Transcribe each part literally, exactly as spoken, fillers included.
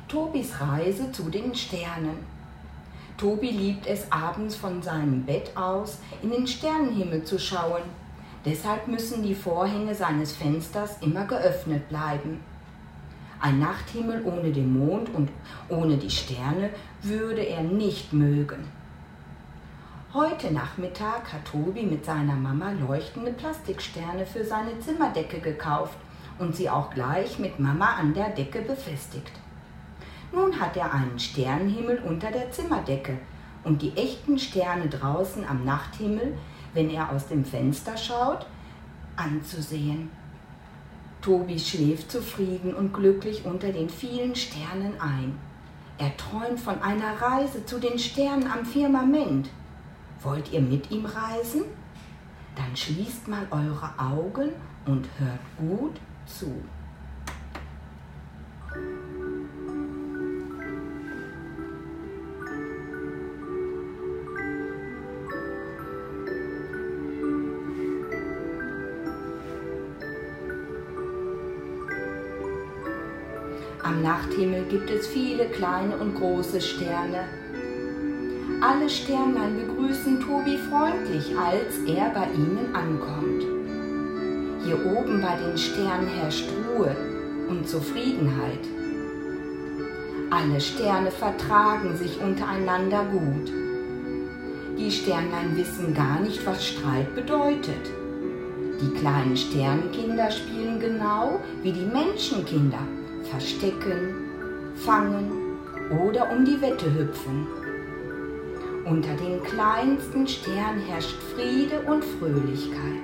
Tobis Reise zu den Sternen. Tobi liebt es, abends von seinem Bett aus in den Sternenhimmel zu schauen. Deshalb müssen die Vorhänge seines Fensters immer geöffnet bleiben. Ein Nachthimmel ohne den Mond und ohne die Sterne würde er nicht mögen. Heute Nachmittag hat Tobi mit seiner Mama leuchtende Plastiksterne für seine Zimmerdecke gekauft und sie auch gleich mit Mama an der Decke befestigt. Nun hat er einen Sternenhimmel unter der Zimmerdecke und die echten Sterne draußen am Nachthimmel, wenn er aus dem Fenster schaut, anzusehen. Tobi schläft zufrieden und glücklich unter den vielen Sternen ein. Er träumt von einer Reise zu den Sternen am Firmament. Wollt ihr mit ihm reisen? Dann schließt mal eure Augen und hört gut zu. Am Nachthimmel gibt es viele kleine und große Sterne. Alle Sternlein begrüßen Tobi freundlich, als er bei ihnen ankommt. Hier oben bei den Sternen herrscht Ruhe und Zufriedenheit. Alle Sterne vertragen sich untereinander gut. Die Sternlein wissen gar nicht, was Streit bedeutet. Die kleinen Sternenkinder spielen genau wie die Menschenkinder. Verstecken, fangen oder um die Wette hüpfen. Unter den kleinsten Sternen herrscht Friede und Fröhlichkeit.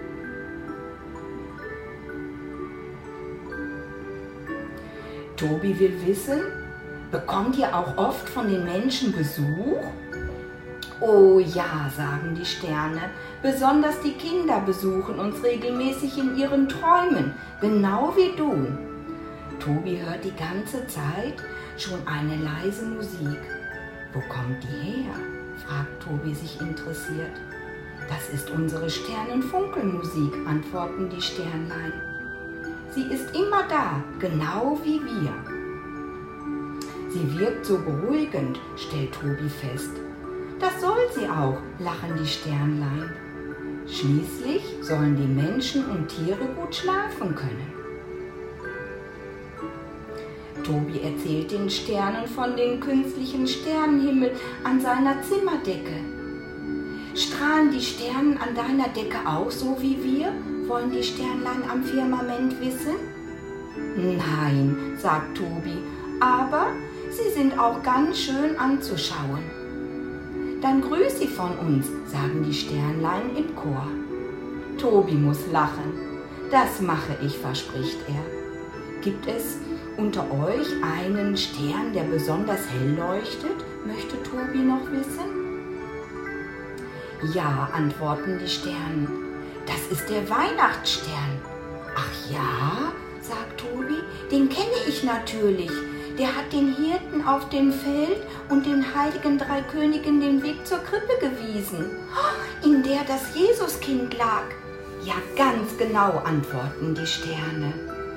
Tobi will wissen, bekommt ihr auch oft von den Menschen Besuch? Oh ja, sagen die Sterne, besonders die Kinder besuchen uns regelmäßig in ihren Träumen, genau wie du. Tobi hört die ganze Zeit schon eine leise Musik. Wo kommt die her? Fragt Tobi sich interessiert. Das ist unsere Sternenfunkelmusik, antworten die Sternlein. Sie ist immer da, genau wie wir. Sie wirkt so beruhigend, stellt Tobi fest. Das soll sie auch, lachen die Sternlein. Schließlich sollen die Menschen und Tiere gut schlafen können. Tobi erzählt den Sternen von dem künstlichen Sternenhimmel an seiner Zimmerdecke. Strahlen die Sterne an deiner Decke auch so wie wir? Wollen die Sternlein am Firmament wissen? Nein, sagt Tobi, aber sie sind auch ganz schön anzuschauen. Dann grüß sie von uns, sagen die Sternlein im Chor. Tobi muss lachen. Das mache ich, verspricht er. Gibt es unter euch einen Stern, der besonders hell leuchtet? Möchte Tobi noch wissen? Ja, antworten die Sterne. Das ist der Weihnachtsstern. Ach ja, sagt Tobi, den kenne ich natürlich. Der hat den Hirten auf dem Feld und den heiligen drei Königen den Weg zur Krippe gewiesen, in der das Jesuskind lag. Ja, ganz genau, antworten die Sterne.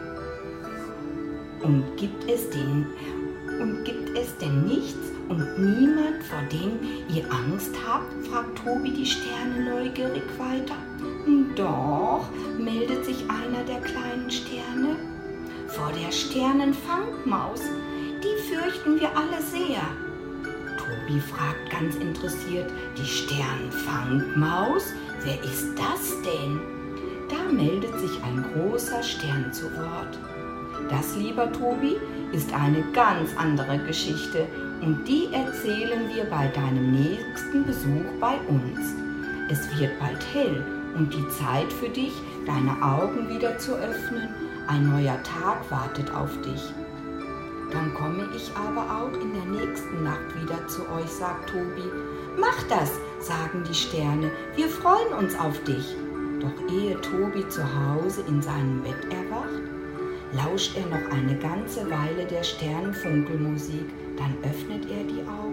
Und gibt es denn, und gibt es denn nichts und niemand, vor dem ihr Angst habt? Fragt Tobi die Sterne neugierig weiter. Doch, meldet sich einer der kleinen Sterne. Vor der Sternenfangmaus, die fürchten wir alle sehr. Tobi fragt ganz interessiert, die Sternenfangmaus? Wer ist das denn? Da meldet sich ein großer Stern zu Wort. Das, lieber Tobi, ist eine ganz andere Geschichte und die erzählen wir bei deinem nächsten Besuch bei uns. Es wird bald hell und die Zeit für dich, deine Augen wieder zu öffnen, ein neuer Tag wartet auf dich. Dann komme ich aber auch in der nächsten Nacht wieder zu euch, sagt Tobi. Mach das, sagen die Sterne, wir freuen uns auf dich. Doch ehe Tobi zu Hause in seinem Bett erwacht, lauscht er noch eine ganze Weile der Sternenfunkelmusik, dann öffnet er die Augen